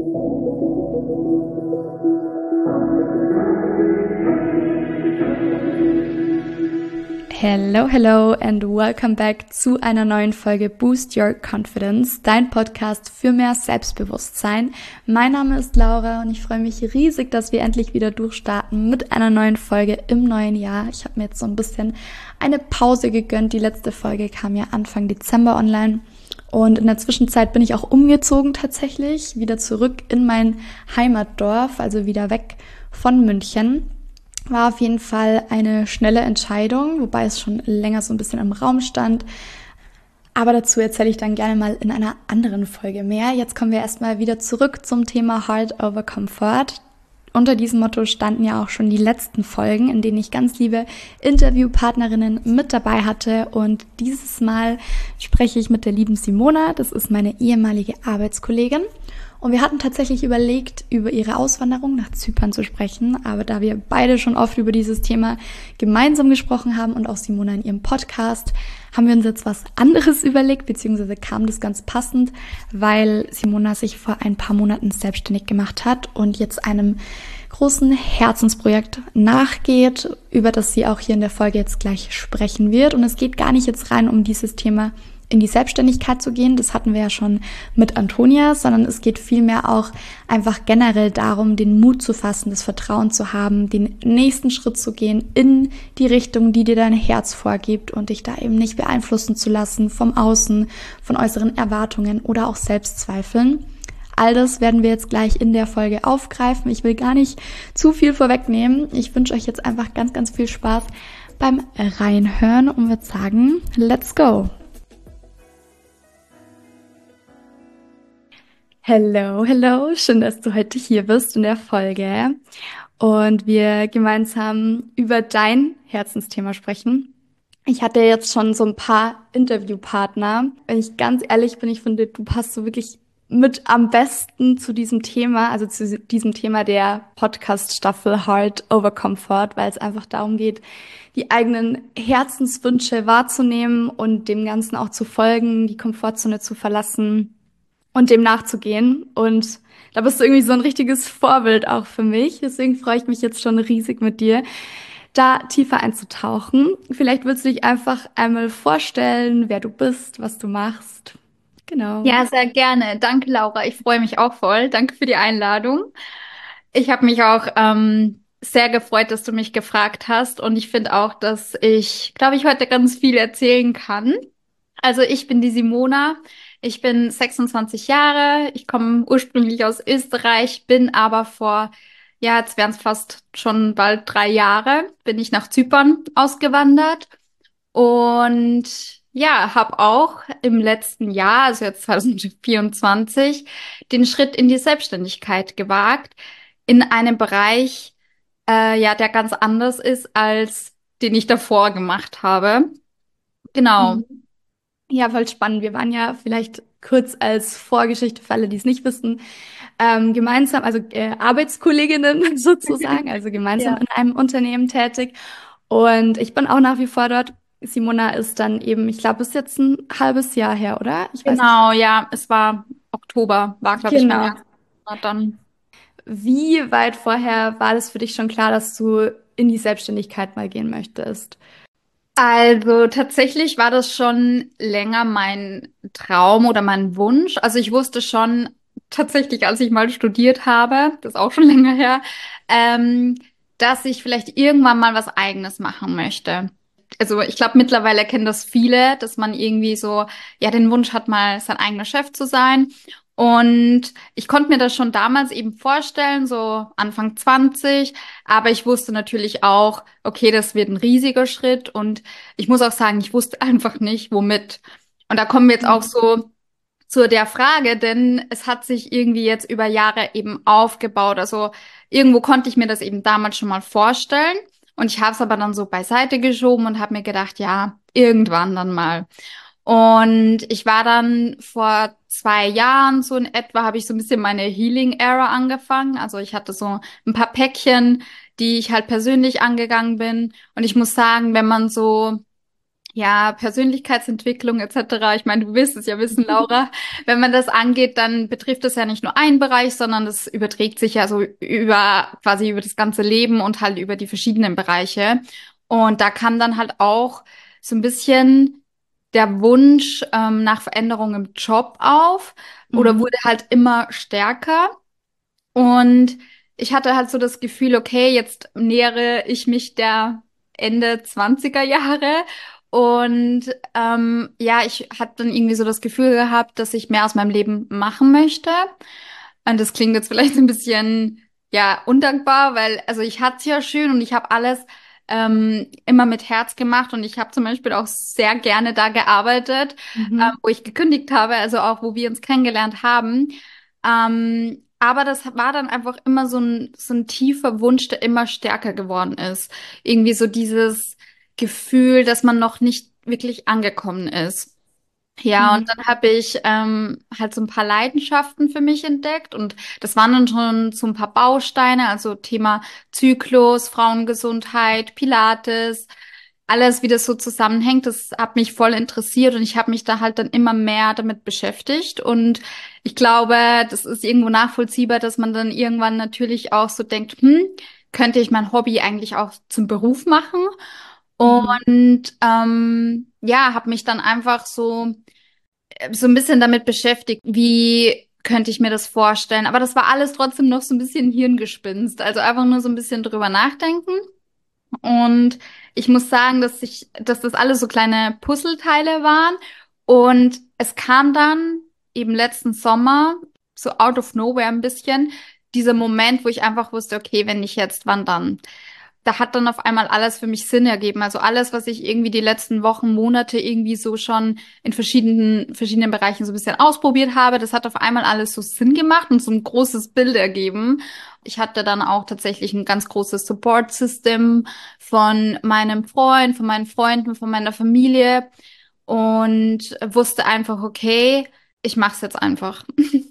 Hello, hello and welcome back zu einer neuen Folge Boost Your Confidence, dein Podcast für mehr Selbstbewusstsein. Mein Name ist Laura und ich freue mich riesig, dass wir endlich wieder durchstarten mit einer neuen Folge im neuen Jahr. Ich habe mir jetzt so ein bisschen eine Pause gegönnt. Die letzte Folge kam ja Anfang Dezember online und in der Zwischenzeit bin ich auch umgezogen tatsächlich, wieder zurück in mein Heimatdorf, also wieder weg von München. War auf jeden Fall eine schnelle Entscheidung, wobei es schon länger so ein bisschen im Raum stand. Aber dazu erzähle ich dann gerne mal in einer anderen Folge mehr. Jetzt kommen wir erstmal wieder zurück zum Thema Heart over Comfort. Unter diesem Motto standen ja auch schon die letzten Folgen, in denen ich ganz liebe Interviewpartnerinnen mit dabei hatte. Und dieses Mal spreche ich mit der lieben Simona. Das ist meine ehemalige Arbeitskollegin. Und wir hatten tatsächlich überlegt, über ihre Auswanderung nach Zypern zu sprechen. Aber da wir beide schon oft über dieses Thema gemeinsam gesprochen haben und auch Simona in ihrem Podcast, haben wir uns jetzt was anderes überlegt, beziehungsweise kam das ganz passend, weil Simona sich vor ein paar Monaten selbstständig gemacht hat und jetzt einem großen Herzensprojekt nachgeht, über das sie auch hier in der Folge jetzt gleich sprechen wird. Und es geht gar nicht jetzt rein um dieses Thema in die Selbstständigkeit zu gehen, das hatten wir ja schon mit Antonia, sondern es geht vielmehr auch einfach generell darum, den Mut zu fassen, das Vertrauen zu haben, den nächsten Schritt zu gehen in die Richtung, die dir dein Herz vorgibt und dich da eben nicht beeinflussen zu lassen vom Außen, von äußeren Erwartungen oder auch Selbstzweifeln. All das werden wir jetzt gleich in der Folge aufgreifen. Ich will gar nicht zu viel vorwegnehmen. Ich wünsche euch jetzt einfach ganz, ganz viel Spaß beim Reinhören und würde sagen, let's go! Hello, hello, schön, dass du heute hier bist in der Folge und wir gemeinsam über dein Herzensthema sprechen. Ich hatte jetzt schon so ein paar Interviewpartner. Wenn ich ganz ehrlich bin, ich finde, du passt so wirklich mit am besten zu diesem Thema, also zu diesem Thema der Podcast-Staffel Heart over Comfort, weil es einfach darum geht, die eigenen Herzenswünsche wahrzunehmen und dem Ganzen auch zu folgen, die Komfortzone zu verlassen und dem nachzugehen. Und da bist du irgendwie so ein richtiges Vorbild auch für mich. Deswegen freue ich mich jetzt schon riesig mit dir, da tiefer einzutauchen. Vielleicht willst du dich einfach einmal vorstellen, wer du bist, was du machst. Genau. Ja, sehr gerne. Danke, Laura. Ich freue mich auch voll. Danke für die Einladung. Ich habe mich auch sehr gefreut, dass du mich gefragt hast. Und ich finde auch, dass ich, glaube ich, heute ganz viel erzählen kann. Also ich bin die Simona. Ich bin 26 Jahre. Ich komme ursprünglich aus Österreich, bin aber ja, jetzt wären es fast schon bald 3 Jahre, bin ich nach Zypern ausgewandert. Und ja, habe auch im letzten Jahr, also jetzt 2024, den Schritt in die Selbstständigkeit gewagt, in einem Bereich, ja, der ganz anders ist als den ich davor gemacht habe. Genau. Mhm. Ja, voll spannend. Wir waren ja vielleicht kurz als Vorgeschichte für alle, die es nicht wissen, gemeinsam, also Arbeitskolleginnen sozusagen, also gemeinsam Ja. in einem Unternehmen tätig. Und ich bin auch nach wie vor dort. Simona ist dann eben, ich glaube, ist jetzt ein halbes Jahr her, oder? Ich weiß nicht. Genau, ja, es war Oktober, war, glaube ich, mein Genau. erster Monat dann. Wie weit vorher war das für dich schon klar, dass du in die Selbstständigkeit mal gehen möchtest? Also tatsächlich war das schon länger mein Traum oder mein Wunsch. Also ich wusste schon tatsächlich, als ich mal studiert habe, das ist auch schon länger her, ähm, dass ich vielleicht irgendwann mal was Eigenes machen möchte. Also ich glaube, mittlerweile kennen das viele, dass man irgendwie so, ja, den Wunsch hat, mal sein eigener Chef zu sein. Und ich konnte mir das schon damals eben vorstellen, so Anfang 20, aber ich wusste natürlich auch, okay, das wird ein riesiger Schritt und ich muss auch sagen, ich wusste einfach nicht, womit. Und da kommen wir jetzt auch Mhm. so zu der Frage, denn es hat sich irgendwie jetzt über Jahre eben aufgebaut. Also irgendwo konnte ich mir das eben damals schon mal vorstellen und ich habe es aber dann so beiseite geschoben und habe mir gedacht, ja, irgendwann dann mal. Und ich war dann vor 2 Jahren so in etwa, habe ich so ein bisschen meine Healing Era angefangen. Also ich hatte so ein paar Päckchen, die ich halt persönlich angegangen bin. Und ich muss sagen, wenn man so ja, Persönlichkeitsentwicklung etc. Ich meine, du wirst es ja wissen, Laura. Wenn man das angeht, dann betrifft es ja nicht nur einen Bereich, sondern das überträgt sich ja so über quasi über das ganze Leben und halt über die verschiedenen Bereiche. Und da kam dann halt auch so ein bisschen der Wunsch nach Veränderung im Job auf oder Mhm. wurde halt immer stärker. Und ich hatte halt so das Gefühl, okay, jetzt nähere ich mich der Ende 20er Jahre. Und ja, ich hatte dann irgendwie so das Gefühl gehabt, dass ich mehr aus meinem Leben machen möchte. Und das klingt jetzt vielleicht ein bisschen, ja, undankbar, weil, also ich hatte es ja schön und ich habe alles immer mit Herz gemacht und ich habe zum Beispiel auch sehr gerne da gearbeitet, Mhm. wo ich gekündigt habe, also auch wo wir uns kennengelernt haben. Aber das war dann einfach immer so ein tiefer Wunsch, der immer stärker geworden ist. Irgendwie so dieses Gefühl, dass man noch nicht wirklich angekommen ist. Ja, und Mhm. dann habe ich halt so ein paar Leidenschaften für mich entdeckt und das waren dann schon so ein paar Bausteine, also Thema Zyklus, Frauengesundheit, Pilates, alles, wie das so zusammenhängt. Das hat mich voll interessiert und ich habe mich da halt dann immer mehr damit beschäftigt und ich glaube, das ist irgendwo nachvollziehbar, dass man dann irgendwann natürlich auch so denkt, könnte ich mein Hobby eigentlich auch zum Beruf machen? Mhm. Und ja, habe mich dann einfach so ein bisschen damit beschäftigt, wie könnte ich mir das vorstellen. Aber das war alles trotzdem noch so ein bisschen Hirngespinst. Also einfach nur so ein bisschen drüber nachdenken. Und ich muss sagen, dass das alles so kleine Puzzleteile waren. Und es kam dann eben letzten Sommer, so out of nowhere ein bisschen, dieser Moment, wo ich einfach wusste, okay, wenn nicht jetzt, wann dann? Da hat dann auf einmal alles für mich Sinn ergeben. Also alles, was ich irgendwie die letzten Wochen, Monate irgendwie so schon in verschiedenen Bereichen so ein bisschen ausprobiert habe, das hat auf einmal alles so Sinn gemacht und so ein großes Bild ergeben. Ich hatte dann auch tatsächlich ein ganz großes Support-System von meinem Freund, von meinen Freunden, von meiner Familie und wusste einfach, okay, ich mach's jetzt einfach.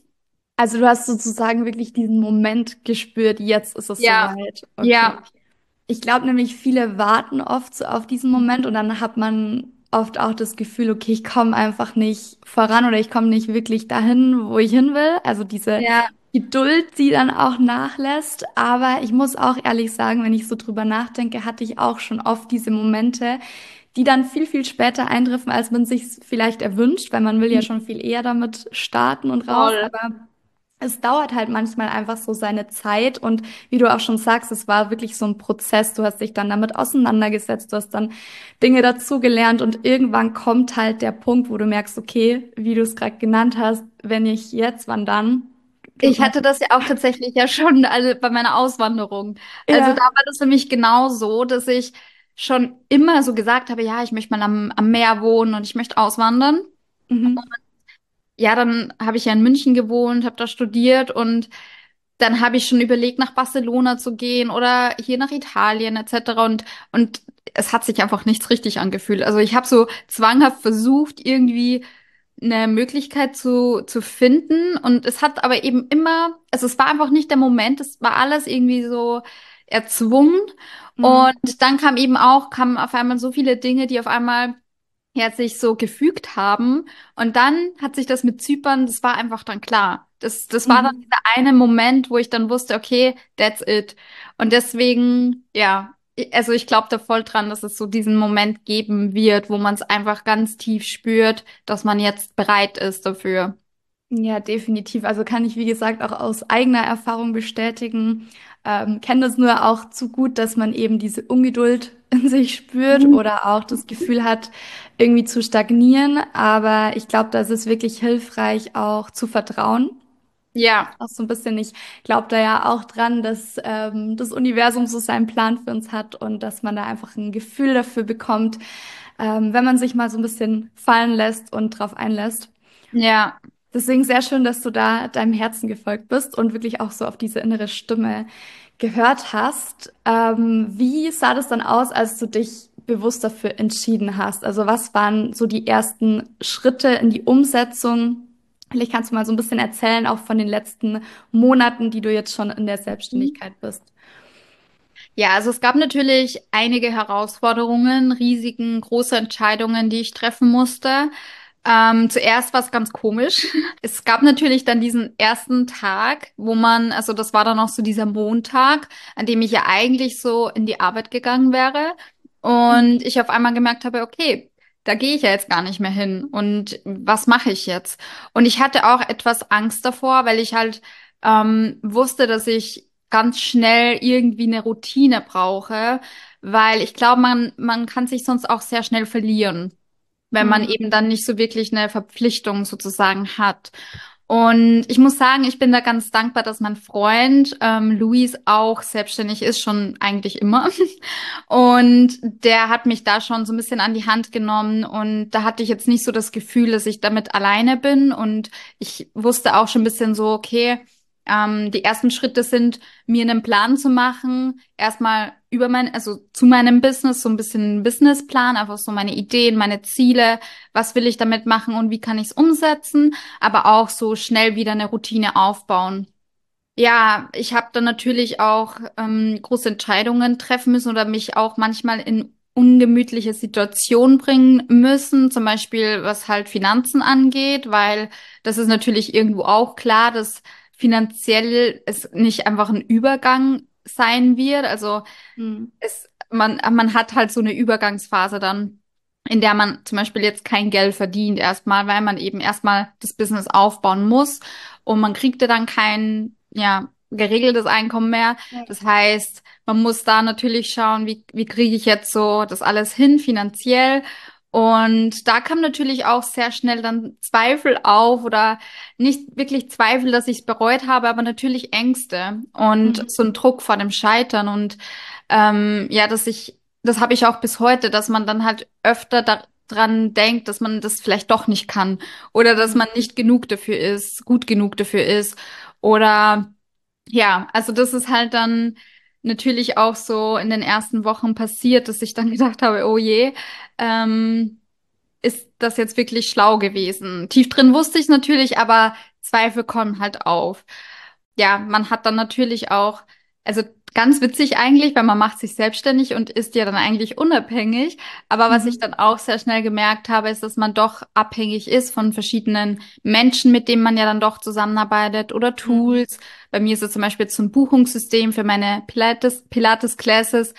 Also du hast sozusagen wirklich diesen Moment gespürt, jetzt ist es Ja, soweit. Okay. ja, Ich glaube nämlich, viele warten oft so auf diesen Moment und dann hat man oft auch das Gefühl, okay, ich komme einfach nicht voran oder ich komme nicht wirklich dahin, wo ich hin will. Also diese ja. Geduld, die dann auch nachlässt. Aber ich muss auch ehrlich sagen, wenn ich so drüber nachdenke, hatte ich auch schon oft diese Momente, die dann viel, viel später eintreffen, als man sich vielleicht erwünscht, weil man will ja schon viel eher damit starten und raus. Voll. Aber es dauert halt manchmal einfach so seine Zeit und wie du auch schon sagst, es war wirklich so ein Prozess. Du hast dich dann damit auseinandergesetzt, du hast dann Dinge dazugelernt und irgendwann kommt halt der Punkt, wo du merkst, okay, wie du es gerade genannt hast, wenn ich jetzt, wann dann? Ich hatte das ja auch tatsächlich ja schon also bei meiner Auswanderung. Also da Ja. war das für mich genau so, dass ich schon immer so gesagt habe, ja, ich möchte mal am Meer wohnen und ich möchte auswandern. Mhm. Ja, dann habe ich ja in München gewohnt, habe da studiert und dann habe ich schon überlegt, nach Barcelona zu gehen oder hier nach Italien etc. Und es hat sich einfach nichts richtig angefühlt. Also ich habe so zwanghaft versucht, irgendwie eine Möglichkeit zu finden. Und es hat aber eben immer, also es war einfach nicht der Moment, es war alles irgendwie so erzwungen. Mhm. Und dann kamen auf einmal so viele Dinge, die auf einmal ja, sich so gefügt haben. Und dann hat sich das mit Zypern, das war einfach dann klar. Das war dann Mhm. dieser eine Moment, wo ich dann wusste, okay, that's it. Und deswegen, ja, also ich glaube da voll dran, dass es so diesen Moment geben wird, wo man es einfach ganz tief spürt, dass man jetzt bereit ist dafür. Ja, definitiv. Also kann ich, wie gesagt, auch aus eigener Erfahrung bestätigen. Kenne das nur auch zu gut, dass man eben diese Ungeduld in sich spürt Mhm. oder auch das Gefühl hat, irgendwie zu stagnieren. Aber ich glaube, da ist es wirklich hilfreich, auch zu vertrauen. Ja, Auch so ein bisschen, ich glaube da ja auch dran, dass das Universum so seinen Plan für uns hat und dass man da einfach ein Gefühl dafür bekommt, wenn man sich mal so ein bisschen fallen lässt und drauf einlässt. ja. Deswegen sehr schön, dass du da deinem Herzen gefolgt bist und wirklich auch so auf diese innere Stimme gehört hast. Wie sah das dann aus, als du dich bewusst dafür entschieden hast? Also was waren so die ersten Schritte in die Umsetzung? Vielleicht kannst du mal so ein bisschen erzählen, auch von den letzten Monaten, die du jetzt schon in der Selbstständigkeit bist. Ja, also es gab natürlich einige Herausforderungen, Risiken, große Entscheidungen, die ich treffen musste. Zuerst war es ganz komisch. Es gab natürlich dann diesen ersten Tag, also das war dann noch so dieser Montag, an dem ich ja eigentlich so in die Arbeit gegangen wäre. Und ich auf einmal gemerkt habe, okay, da gehe ich ja jetzt gar nicht mehr hin. Und was mache ich jetzt? Und ich hatte auch etwas Angst davor, weil ich halt wusste, dass ich ganz schnell irgendwie eine Routine brauche, weil ich glaube, man kann sich sonst auch sehr schnell verlieren, wenn man Mhm. eben dann nicht so wirklich eine Verpflichtung sozusagen hat. Und ich muss sagen, ich bin da ganz dankbar, dass mein Freund Luis auch selbstständig ist, schon eigentlich immer. Und der hat mich da schon so ein bisschen an die Hand genommen und da hatte ich jetzt nicht so das Gefühl, dass ich damit alleine bin. Und ich wusste auch schon ein bisschen so, okay, die ersten Schritte sind, mir einen Plan zu machen, erstmal also zu meinem Business, so ein bisschen einen Businessplan, einfach so meine Ideen, meine Ziele, was will ich damit machen und wie kann ich es umsetzen, aber auch so schnell wieder eine Routine aufbauen. Ja, ich habe dann natürlich auch große Entscheidungen treffen müssen oder mich auch manchmal in ungemütliche Situationen bringen müssen, zum Beispiel was halt Finanzen angeht, weil das ist natürlich irgendwo auch klar, dass finanziell es nicht einfach ein Übergang sein wird. Also Mhm. man hat halt so eine Übergangsphase dann, in der man zum Beispiel jetzt kein Geld verdient erstmal, weil man eben erstmal das Business aufbauen muss und man kriegt ja dann kein, ja, geregeltes Einkommen mehr. Das heißt, man muss da natürlich schauen, wie kriege ich jetzt so das alles hin finanziell. Und da kam natürlich auch sehr schnell dann Zweifel auf oder nicht wirklich Zweifel, dass ich es bereut habe, aber natürlich Ängste und Mhm. so ein Druck vor dem Scheitern und ja, das habe ich auch bis heute, dass man dann halt öfter daran denkt, dass man das vielleicht doch nicht kann oder dass Mhm. man nicht genug dafür ist, gut genug dafür ist oder ja, also das ist halt dann natürlich auch so in den ersten Wochen passiert, dass ich dann gedacht habe, oh je, ähm, ist das jetzt wirklich schlau gewesen? Tief drin wusste ich natürlich, aber Zweifel kommen halt auf. Ja, man hat dann natürlich auch, also ganz witzig eigentlich, weil man macht sich selbstständig und ist ja dann eigentlich unabhängig. Aber was ich Mhm. dann auch sehr schnell gemerkt habe, ist, dass man doch abhängig ist von verschiedenen Menschen, mit denen man ja dann doch zusammenarbeitet oder Mhm. Tools. Bei mir ist es zum Beispiel so ein Buchungssystem für meine Pilates-Classes.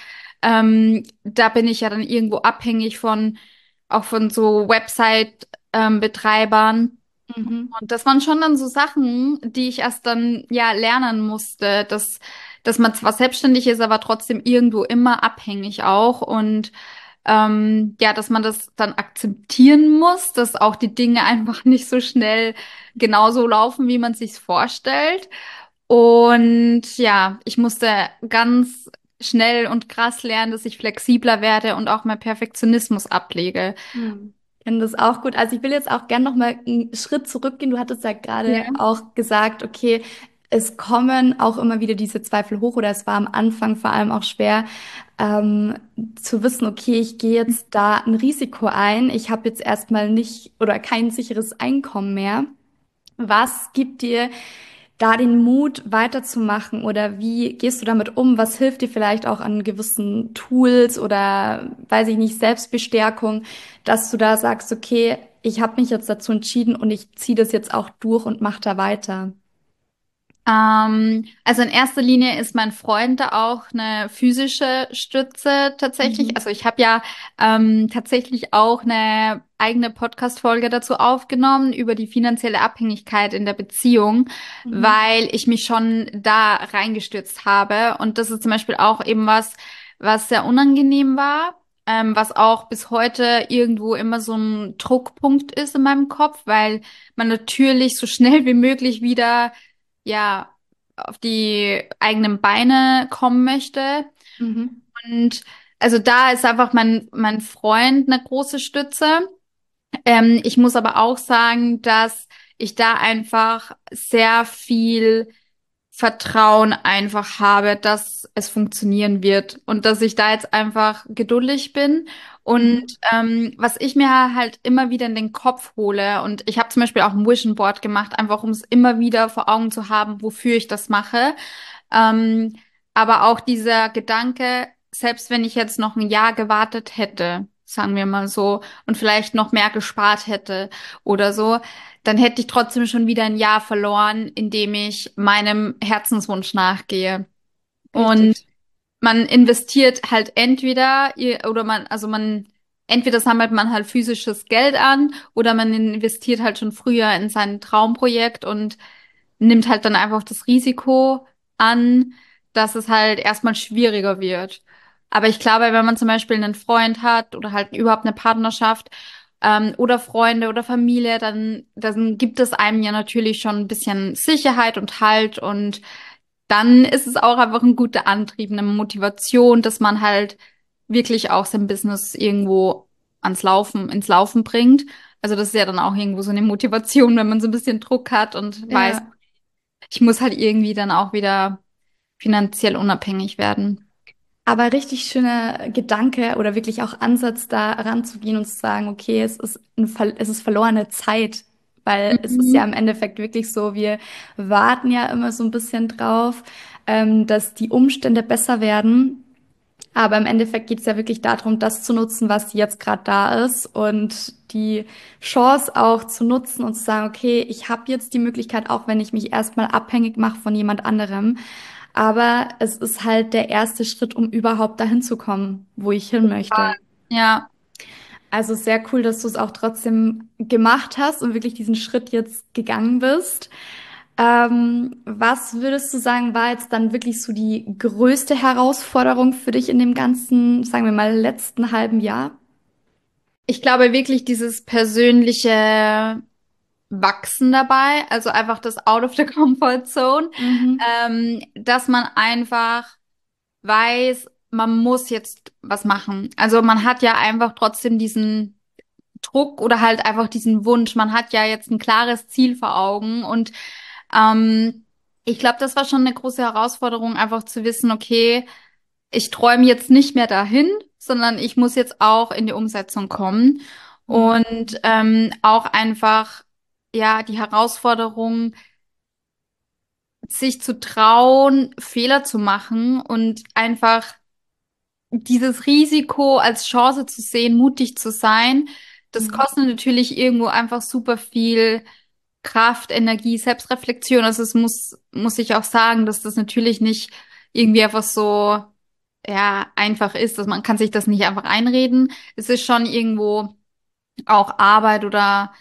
Da bin ich ja dann irgendwo abhängig auch von so Website-Betreibern. Mhm. Und das waren schon dann so Sachen, die ich erst dann ja lernen musste, dass man zwar selbstständig ist, aber trotzdem irgendwo immer abhängig auch. Und ja, dass man das dann akzeptieren muss, dass auch die Dinge einfach nicht so schnell genauso laufen, wie man sich's vorstellt. Und ja, ich musste ganz schnell und krass lernen, dass ich flexibler werde und auch meinen Perfektionismus ablege. Hm. Ich kenne das auch gut. Also ich will jetzt auch gern noch mal einen Schritt zurückgehen. Du hattest ja gerade Ja. auch gesagt, okay, es kommen auch immer wieder diese Zweifel hoch oder es war am Anfang vor allem auch schwer ähm, zu wissen, okay, ich gehe jetzt da ein Risiko ein. Ich habe jetzt erstmal nicht oder kein sicheres Einkommen mehr. Was gibt dir da den Mut weiterzumachen oder wie gehst du damit um? Was hilft dir vielleicht auch an gewissen Tools oder weiß ich nicht, Selbstbestärkung, dass du da sagst, okay, ich habe mich jetzt dazu entschieden und ich ziehe das jetzt auch durch und mache da weiter. Also in erster Linie ist mein Freund da auch eine physische Stütze tatsächlich. Mhm. Also ich habe ja tatsächlich auch eine eigene Podcast-Folge dazu aufgenommen über die finanzielle Abhängigkeit in der Beziehung, Mhm. weil ich mich schon da reingestürzt habe. Und das ist zum Beispiel auch eben was sehr unangenehm war. Was auch bis heute irgendwo immer so ein Druckpunkt ist in meinem Kopf, weil man natürlich so schnell wie möglich wieder ja, auf die eigenen Beine kommen möchte. Mhm. Und also da ist einfach mein Freund eine große Stütze. Ich muss aber auch sagen, dass ich da einfach sehr viel Vertrauen einfach habe, dass es funktionieren wird und dass ich da jetzt einfach geduldig bin. Und Mhm. was ich mir halt immer wieder in den Kopf hole, und ich habe zum Beispiel auch ein Vision Board gemacht, einfach um es immer wieder vor Augen zu haben, wofür ich das mache. Ähm, aber auch dieser Gedanke, selbst wenn ich jetzt noch ein Jahr gewartet hätte, sagen wir mal so, und vielleicht noch mehr gespart hätte oder so, dann hätte ich trotzdem schon wieder ein Jahr verloren, indem ich meinem Herzenswunsch nachgehe. Und Richtig. man investiert halt entweder, oder entweder sammelt man halt physisches Geld an oder man investiert halt schon früher in sein Traumprojekt und nimmt halt dann einfach das Risiko an, dass es halt erstmal schwieriger wird. Aber ich glaube, wenn man zum Beispiel einen Freund hat oder halt überhaupt eine Partnerschaft, oder Freunde oder Familie, dann gibt es einem ja natürlich schon ein bisschen Sicherheit und Halt und dann ist es auch einfach ein guter Antrieb, eine Motivation, dass man halt wirklich auch sein Business irgendwo ins Laufen bringt. Also das ist ja dann auch irgendwo so eine Motivation, wenn man so ein bisschen Druck hat und weiß, Ja. ich muss halt irgendwie dann auch wieder finanziell unabhängig werden. Aber richtig schöner Gedanke oder wirklich auch Ansatz, da ranzugehen und zu sagen, okay, es ist verlorene Zeit, weil es ist ja Mhm. im Endeffekt wirklich so, wir warten ja immer so ein bisschen drauf, dass die Umstände besser werden. Aber im Endeffekt geht es ja wirklich darum, das zu nutzen, was jetzt gerade da ist und die Chance auch zu nutzen und zu sagen, okay, ich habe jetzt die Möglichkeit, auch wenn ich mich erstmal abhängig mache von jemand anderem. Aber es ist halt der erste Schritt, um überhaupt dahin zu kommen, wo ich hin möchte. Ja, Also sehr cool, dass du es auch trotzdem gemacht hast und wirklich diesen Schritt jetzt gegangen bist. Was würdest du sagen, war jetzt dann wirklich so die größte Herausforderung für dich in dem ganzen, sagen wir mal, letzten halben Jahr? ich glaube wirklich dieses persönliche Wachsen dabei, also einfach das Out of the Comfort Zone, Mhm. dass man einfach weiß, man muss jetzt was machen. Also man hat ja einfach trotzdem diesen Druck oder halt einfach diesen Wunsch. Man hat ja jetzt ein klares Ziel vor Augen und ähm, ich glaube, das war schon eine große Herausforderung, einfach zu wissen, okay, ich träume jetzt nicht mehr dahin, sondern ich muss jetzt auch in die Umsetzung kommen Mhm. und auch einfach ja die Herausforderung, sich zu trauen, Fehler zu machen und einfach dieses Risiko als Chance zu sehen, mutig zu sein, das Mhm. kostet natürlich irgendwo einfach super viel Kraft, Energie, Selbstreflexion. Also muss ich auch sagen, dass das natürlich nicht irgendwie einfach so, ja, einfach ist, dass man kann sich das nicht einfach einreden. Es ist schon irgendwo auch Arbeit oder,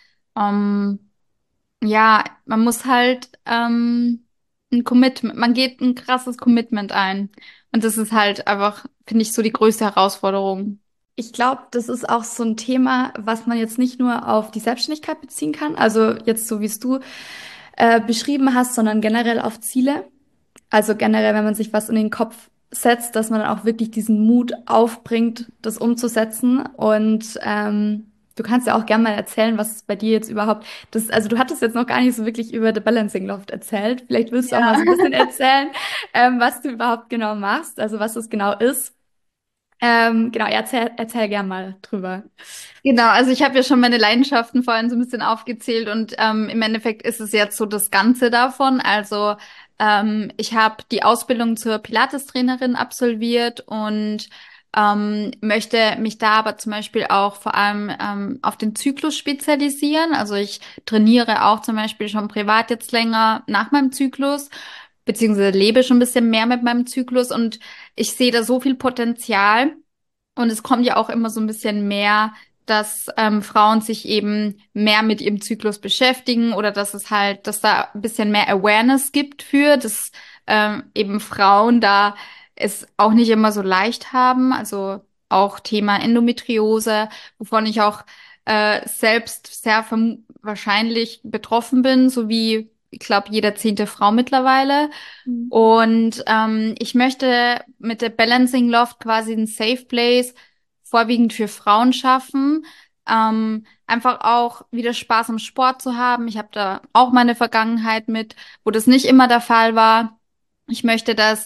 ja, man muss halt, ein Commitment, man geht ein krasses Commitment ein. Und das ist halt einfach, finde ich, so die größte Herausforderung. Ich glaube, das ist auch so ein Thema, was man jetzt nicht nur auf die Selbstständigkeit beziehen kann, also jetzt so wie es du beschrieben hast, sondern generell auf Ziele. Also generell, wenn man sich was in den Kopf setzt, dass man dann auch wirklich diesen Mut aufbringt, das umzusetzen. Und du kannst ja auch gerne mal erzählen, was bei dir jetzt überhaupt also du hattest jetzt noch gar nicht so wirklich über The Balancing Loft erzählt. Vielleicht willst du auch Ja. mal so ein bisschen erzählen, was du überhaupt genau machst, also was das genau ist. Genau, erzähl gern mal drüber. Genau, also ich habe ja schon meine Leidenschaften vorhin so ein bisschen aufgezählt und im Endeffekt ist es jetzt so das Ganze davon. Also ich habe die Ausbildung zur Pilates-Trainerin absolviert und möchte mich da aber zum Beispiel auch vor allem auf den Zyklus spezialisieren. Also ich trainiere auch zum Beispiel schon privat jetzt länger nach meinem Zyklus, beziehungsweise lebe schon ein bisschen mehr mit meinem Zyklus und ich sehe da so viel Potenzial. Und es kommt ja auch immer so ein bisschen mehr, dass Frauen sich eben mehr mit ihrem Zyklus beschäftigen oder dass da ein bisschen mehr Awareness gibt für, dass eben Frauen da es auch nicht immer so leicht haben. Also auch Thema Endometriose, wovon ich auch selbst sehr wahrscheinlich betroffen bin, so wie ich glaube jede 10. Frau mittlerweile. Mhm. Und ich möchte mit der Balancing Loft quasi ein Safe Place vorwiegend für Frauen schaffen. Einfach auch wieder Spaß am Sport zu haben. Ich habe da auch meine Vergangenheit mit, wo das nicht immer der Fall war. Ich möchte, dass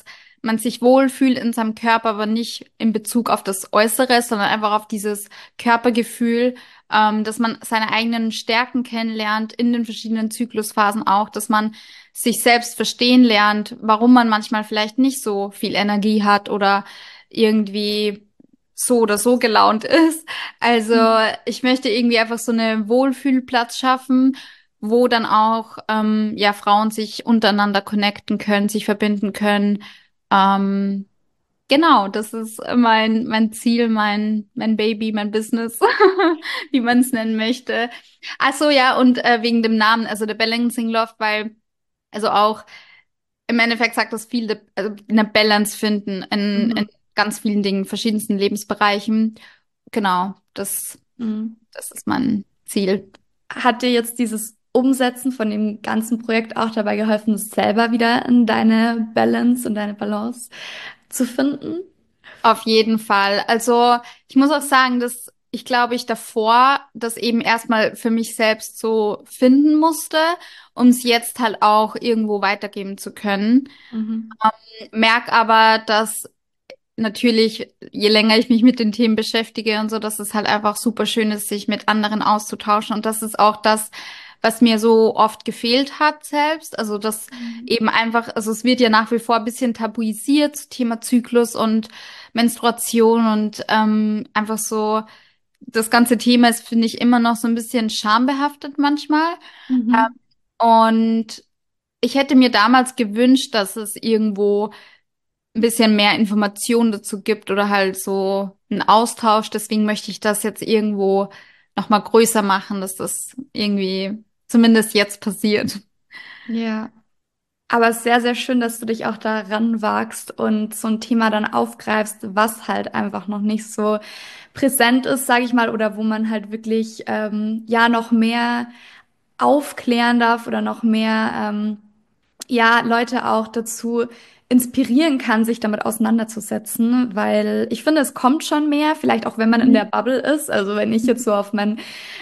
man sich wohlfühlt in seinem Körper, aber nicht in Bezug auf das Äußere, sondern einfach auf dieses Körpergefühl, dass man seine eigenen Stärken kennenlernt in den verschiedenen Zyklusphasen auch, dass man sich selbst verstehen lernt, warum man manchmal vielleicht nicht so viel Energie hat oder irgendwie so oder so gelaunt ist. Also ich möchte irgendwie einfach so eine Wohlfühlplatz schaffen, wo dann auch ja Frauen sich untereinander connecten können, sich verbinden können. Ähm, genau, das ist mein Ziel, mein Baby, mein Business, wie man es nennen möchte. Ach so, ja, und wegen dem Namen, also der Balancing Love, weil also auch im Endeffekt sagt das viel, also eine Balance finden in Mhm. ganz vielen Dingen, verschiedensten Lebensbereichen. Genau, Mhm. das ist mein Ziel. Hat dir jetzt dieses Umsetzen von dem ganzen Projekt auch dabei geholfen, selber wieder in deine Balance und deine Balance zu finden? Auf jeden Fall. Also ich muss auch sagen, dass ich glaube, ich davor das eben erstmal für mich selbst so finden musste, um es jetzt halt auch irgendwo weitergeben zu können. Mhm. Merk aber, dass natürlich, je länger ich mich mit den Themen beschäftige und so, dass es halt einfach super schön ist, sich mit anderen auszutauschen. Und das ist auch das, was mir so oft gefehlt hat selbst. Also das Mhm. eben einfach, also es wird ja nach wie vor ein bisschen tabuisiert, das Thema Zyklus und Menstruation und einfach so, das ganze Thema ist, finde ich, immer noch so ein bisschen schambehaftet manchmal. Mhm. Und ich hätte mir damals gewünscht, dass es irgendwo ein bisschen mehr Informationen dazu gibt oder halt so einen Austausch. Deswegen möchte ich das jetzt irgendwo noch mal größer machen, dass das irgendwie zumindest jetzt passiert. Ja. Aber es ist sehr, sehr schön, dass du dich auch daran wagst und so ein Thema dann aufgreifst, was halt einfach noch nicht so präsent ist, sage ich mal, oder wo man halt wirklich ja noch mehr aufklären darf oder noch mehr ja, Leute auch dazu inspirieren kann, sich damit auseinanderzusetzen, weil ich finde, es kommt schon mehr, vielleicht auch wenn man in der Mhm. Bubble ist. Also wenn ich jetzt so auf mein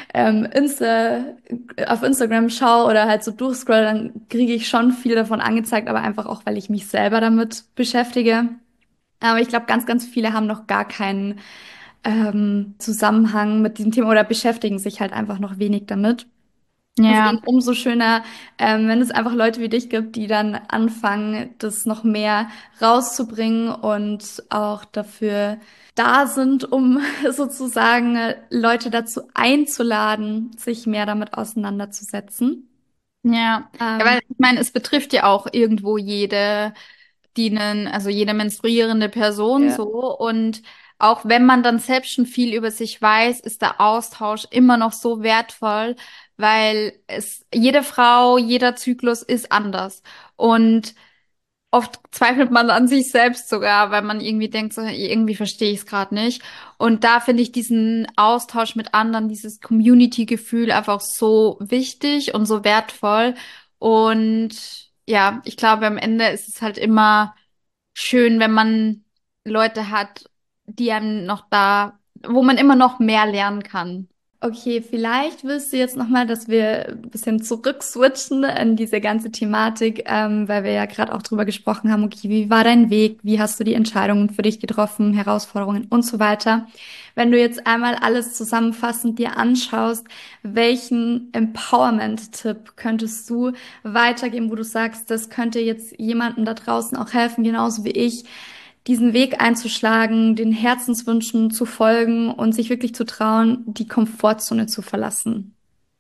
auf Instagram schaue oder halt so durchscroll, dann kriege ich schon viel davon angezeigt, aber einfach auch, weil ich mich selber damit beschäftige. Aber ich glaube, ganz, ganz viele haben noch gar keinen Zusammenhang mit diesem Thema oder beschäftigen sich halt einfach noch wenig damit. Deswegen Ja, umso schöner, wenn es einfach Leute wie dich gibt, die dann anfangen, das noch mehr rauszubringen und auch dafür da sind, um sozusagen Leute dazu einzuladen, sich mehr damit auseinanderzusetzen. ja. Ja, weil Ähm, ich meine, es betrifft ja auch irgendwo jede, also jede menstruierende Person ja. so. Und auch wenn man dann selbst schon viel über sich weiß, ist der Austausch immer noch so wertvoll, weil jede Frau, jeder Zyklus ist anders. Und oft zweifelt man an sich selbst sogar, weil man irgendwie denkt, so, irgendwie verstehe ich es gerade nicht. Und da finde ich diesen Austausch mit anderen, dieses Community-Gefühl einfach so wichtig und so wertvoll. Und ja, ich glaube, am Ende ist es halt immer schön, wenn man Leute hat, die einem noch da, wo man immer noch mehr lernen kann. Okay, vielleicht willst du jetzt nochmal, dass wir ein bisschen zurückswitchen in diese ganze Thematik, weil wir ja gerade auch drüber gesprochen haben, okay, wie war dein Weg, wie hast du die Entscheidungen für dich getroffen, Herausforderungen und so weiter. Wenn du jetzt einmal alles zusammenfassend dir anschaust, welchen Empowerment-Tipp könntest du weitergeben, wo du sagst, das könnte jetzt jemandem da draußen auch helfen, genauso wie ich, diesen Weg einzuschlagen, den Herzenswünschen zu folgen und sich wirklich zu trauen, die Komfortzone zu verlassen.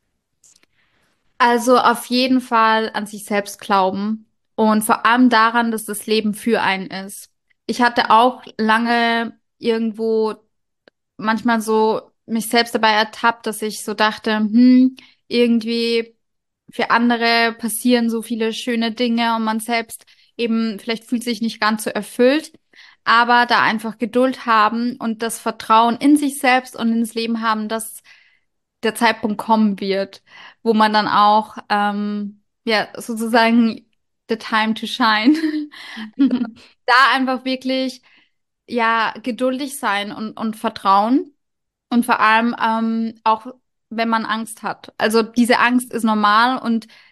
Also auf jeden Fall an sich selbst glauben und vor allem daran, dass das Leben für einen ist. Ich hatte auch lange irgendwo manchmal so mich selbst dabei ertappt, dass ich so dachte, irgendwie für andere passieren so viele schöne Dinge und man selbst eben vielleicht fühlt sich nicht ganz so erfüllt, aber da einfach Geduld haben und das Vertrauen in sich selbst und ins Leben haben, dass der Zeitpunkt kommen wird, wo man dann auch ja sozusagen the time to shine, da einfach wirklich ja geduldig sein und vertrauen. Und vor allem auch, wenn man Angst hat. Also diese Angst ist normal und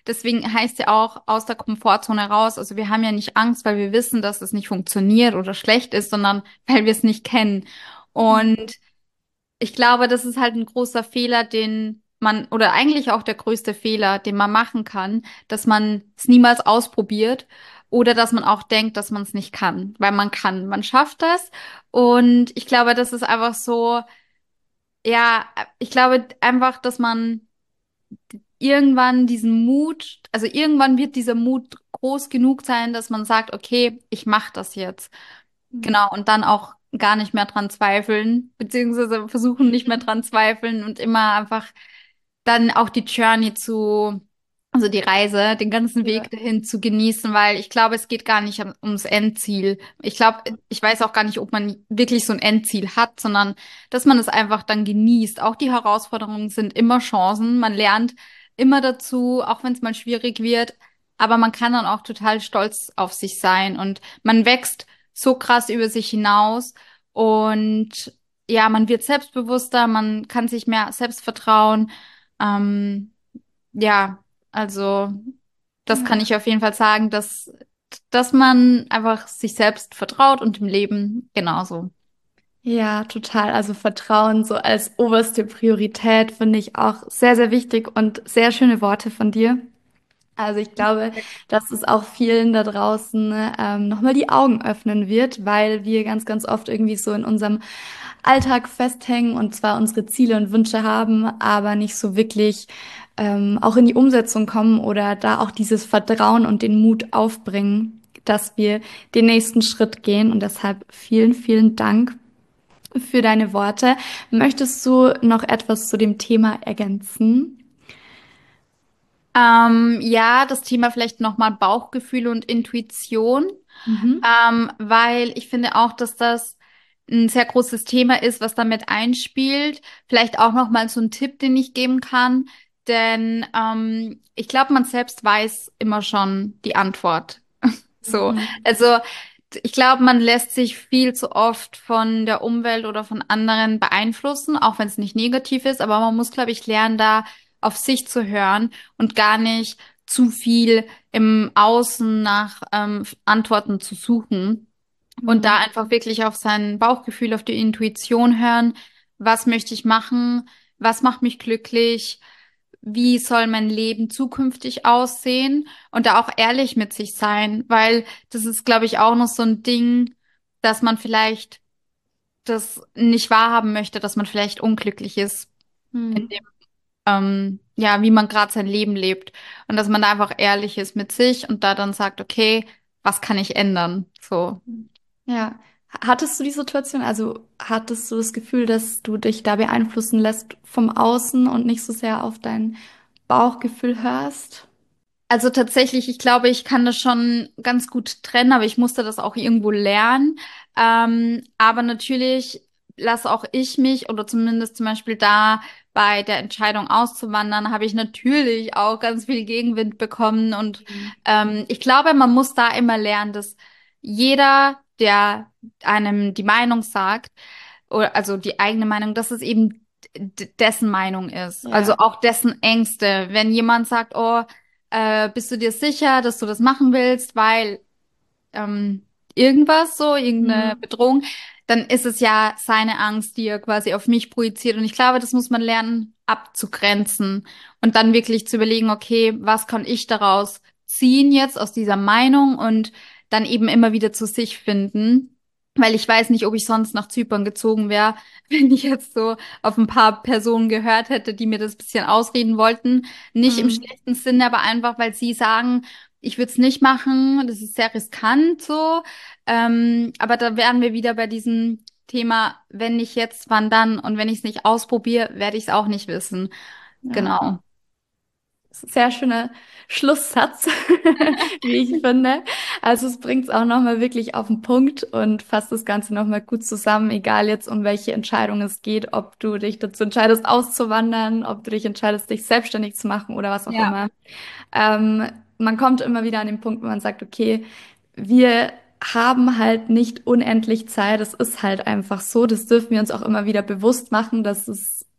deswegen heißt ja auch aus der Komfortzone raus. Also wir haben ja nicht Angst, weil wir wissen, dass es nicht funktioniert oder schlecht ist, sondern weil wir es nicht kennen. Und ich glaube, das ist halt ein großer Fehler, den man, oder eigentlich auch der größte Fehler, den man machen kann, dass man es niemals ausprobiert oder dass man auch denkt, dass man es nicht kann, weil man kann, man schafft das. Und ich glaube, das ist einfach so, ja, ich glaube einfach, dass man irgendwann diesen Mut, also irgendwann wird dieser Mut groß genug sein, dass man sagt, okay, ich mache das jetzt. Mhm. Genau, und dann auch gar nicht mehr dran zweifeln, beziehungsweise versuchen nicht mehr dran zweifeln und immer einfach dann auch die Journey also die Reise, den ganzen Ja. Weg dahin zu genießen, weil ich glaube, es geht gar nicht ums Endziel. Ich glaube, ich weiß auch gar nicht, ob man wirklich so ein Endziel hat, sondern dass man es einfach dann genießt. Auch die Herausforderungen sind immer Chancen. Man lernt immer dazu, auch wenn es mal schwierig wird. Aber man kann dann auch total stolz auf sich sein und man wächst so krass über sich hinaus und ja, man wird selbstbewusster, man kann sich mehr selbst vertrauen. Ähm, ja, also das kann Ja. ich auf jeden Fall sagen, dass man einfach sich selbst vertraut und im Leben genauso. Ja, total. Also Vertrauen so als oberste Priorität finde ich auch sehr, sehr wichtig und sehr schöne Worte von dir. Also ich glaube, dass es auch vielen da draußen nochmal die Augen öffnen wird, weil wir ganz, ganz oft irgendwie so in unserem Alltag festhängen und zwar unsere Ziele und Wünsche haben, aber nicht so wirklich auch in die Umsetzung kommen oder da auch dieses Vertrauen und den Mut aufbringen, dass wir den nächsten Schritt gehen. Und deshalb vielen, vielen Dank für deine Worte. Möchtest du noch etwas zu dem Thema ergänzen? Ja, das Thema vielleicht nochmal Bauchgefühle und Intuition, Mhm. weil ich finde auch, dass das ein sehr großes Thema ist, was damit einspielt. Vielleicht auch nochmal so ein Tipp, den ich geben kann, denn ich glaube, man selbst weiß immer schon die Antwort. So, Mhm. also ich glaube, man lässt sich viel zu oft von der Umwelt oder von anderen beeinflussen, auch wenn es nicht negativ ist, aber man muss, glaube ich, lernen, da auf sich zu hören und gar nicht zu viel im Außen nach Antworten zu suchen und da Mhm. einfach wirklich auf sein Bauchgefühl, auf die Intuition hören. Was möchte ich machen? Was macht mich glücklich? Wie soll mein Leben zukünftig aussehen und da auch ehrlich mit sich sein, weil das ist, glaube ich, auch noch so ein Ding, dass man vielleicht das nicht wahrhaben möchte, dass man vielleicht unglücklich ist in Mhm. dem, ja, wie man gerade sein Leben lebt und dass man da einfach ehrlich ist mit sich und da dann sagt, okay, was kann ich ändern? So. Ja. Hattest du die Situation, also hattest du das Gefühl, dass du dich da beeinflussen lässt vom Außen und nicht so sehr auf dein Bauchgefühl hörst? Also tatsächlich, ich glaube, ich kann das schon ganz gut trennen, aber ich musste das auch irgendwo lernen. Aber natürlich lasse auch ich mich, oder zumindest zum Beispiel da bei der Entscheidung auszuwandern, habe ich natürlich auch ganz viel Gegenwind bekommen. Und Mhm. ich glaube, man muss da immer lernen, dass jeder, der einem die Meinung sagt, oder also die eigene Meinung, dass es eben dessen Meinung ist. Also Ja. auch dessen Ängste. Wenn jemand sagt, oh, bist du dir sicher, dass du das machen willst, weil irgendwas so, irgendeine Mhm. Bedrohung, dann ist es ja seine Angst, die er quasi auf mich projiziert. Und ich glaube, das muss man lernen abzugrenzen und dann wirklich zu überlegen, okay, was kann ich daraus ziehen jetzt aus dieser Meinung und dann eben immer wieder zu sich finden. Weil ich weiß nicht, ob ich sonst nach Zypern gezogen wäre, wenn ich jetzt so auf ein paar Personen gehört hätte, die mir das bisschen ausreden wollten. Nicht im Mhm. schlechten Sinne, aber einfach, weil sie sagen, ich würde es nicht machen, das ist sehr riskant so. Aber da wären wir wieder bei diesem Thema, wenn nicht jetzt, wann dann? Und wenn ich es nicht ausprobiere, werde ich es auch nicht wissen. Ja. Genau. Sehr schöner Schlusssatz, wie ich finde. Also es bringt es auch nochmal wirklich auf den Punkt und fasst das Ganze nochmal gut zusammen, egal jetzt um welche Entscheidung es geht, ob du dich dazu entscheidest, auszuwandern, ob du dich entscheidest, dich selbstständig zu machen oder was auch Ja. immer. Ähm, Man kommt immer wieder an den Punkt, wo man sagt, okay, wir haben halt nicht unendlich Zeit. Es ist halt einfach so. Das dürfen wir uns auch immer wieder bewusst machen, dass es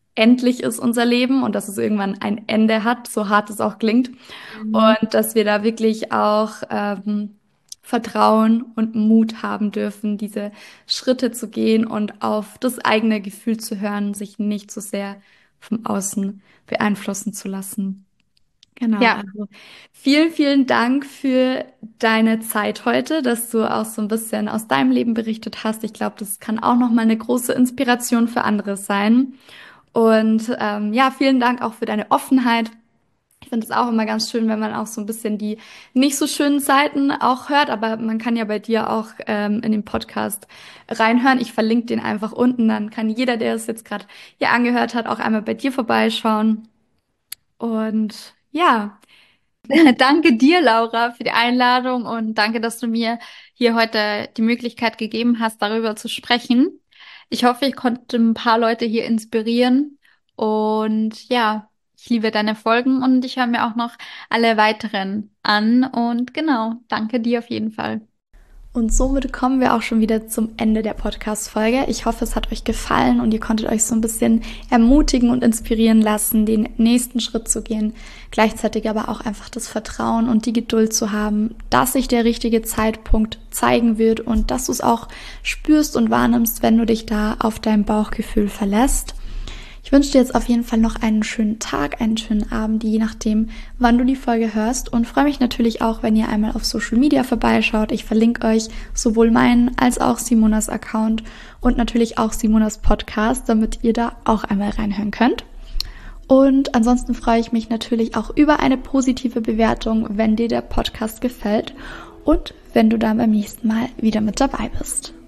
endlich ist unser Leben und dass es irgendwann ein Ende hat, so hart es auch klingt. Und dass wir da wirklich auch Vertrauen und Mut haben dürfen, diese Schritte zu gehen und auf das eigene Gefühl zu hören, sich nicht so sehr vom Außen beeinflussen zu lassen. Genau, Ja, also vielen, vielen Dank für deine Zeit heute, dass du auch so ein bisschen aus deinem Leben berichtet hast. Ich glaube, das kann auch noch mal eine große Inspiration für andere sein. Und ja, vielen Dank auch für deine Offenheit. Ich finde es auch immer ganz schön, wenn man auch so ein bisschen die nicht so schönen Seiten auch hört, aber man kann ja bei dir auch in den Podcast reinhören. Ich verlinke den einfach unten, dann kann jeder, der es jetzt gerade hier angehört hat, auch einmal bei dir vorbeischauen. Und ja. danke dir, Laura, für die Einladung und danke, dass du mir hier heute die Möglichkeit gegeben hast, darüber zu sprechen. Ich hoffe, ich konnte ein paar Leute hier inspirieren und ja, ich liebe deine Folgen und ich höre mir auch noch alle weiteren an und genau, danke dir auf jeden Fall. Und somit kommen wir auch schon wieder zum Ende der Podcast-Folge. Ich hoffe, es hat euch gefallen und ihr konntet euch so ein bisschen ermutigen und inspirieren lassen, den nächsten Schritt zu gehen. Gleichzeitig aber auch einfach das Vertrauen und die Geduld zu haben, dass sich der richtige Zeitpunkt zeigen wird und dass du es auch spürst und wahrnimmst, wenn du dich da auf dein Bauchgefühl verlässt. Ich wünsche dir jetzt auf jeden Fall noch einen schönen Tag, einen schönen Abend, je nachdem, wann du die Folge hörst und freue mich natürlich auch, wenn ihr einmal auf Social Media vorbeischaut. Ich verlinke euch sowohl meinen als auch Simonas Account und natürlich auch Simonas Podcast, damit ihr da auch einmal reinhören könnt. Und ansonsten freue ich mich natürlich auch über eine positive Bewertung, wenn dir der Podcast gefällt und wenn du dann beim nächsten Mal wieder mit dabei bist.